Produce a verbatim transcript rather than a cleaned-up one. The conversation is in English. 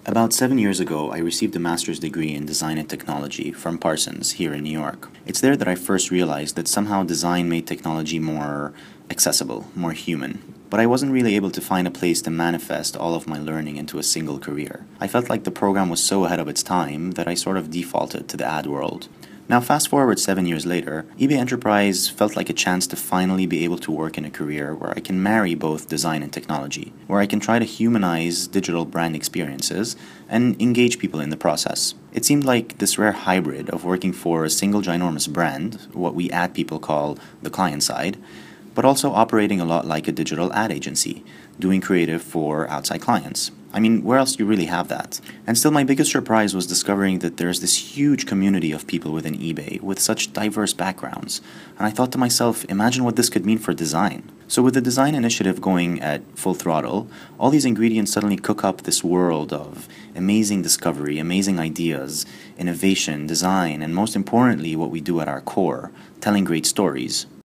About seven years ago, I received a master's degree in design and technology from Parsons here in New York. It's there that I first realized that somehow design made technology more accessible, more human. But I wasn't really able to find a place to manifest all of my learning into a single career. I felt like the program was so ahead of its time that I sort of defaulted to the ad world. Now, fast forward seven years later, eBay Enterprise felt like a chance to finally be able to work in a career where I can marry both design and technology, where I can try to humanize digital brand experiences and engage people in the process. It seemed like this rare hybrid of working for a single ginormous brand, what we ad people call the client side, but also operating a lot like a digital ad agency, doing creative for outside clients. I mean, where else do you really have that? And still, my biggest surprise was discovering that there's this huge community of people within eBay with such diverse backgrounds. And I thought to myself, imagine what this could mean for design. So with the design initiative going at full throttle, all these ingredients suddenly cook up this world of amazing discovery, amazing ideas, innovation, design, and most importantly, what we do at our core, telling great stories.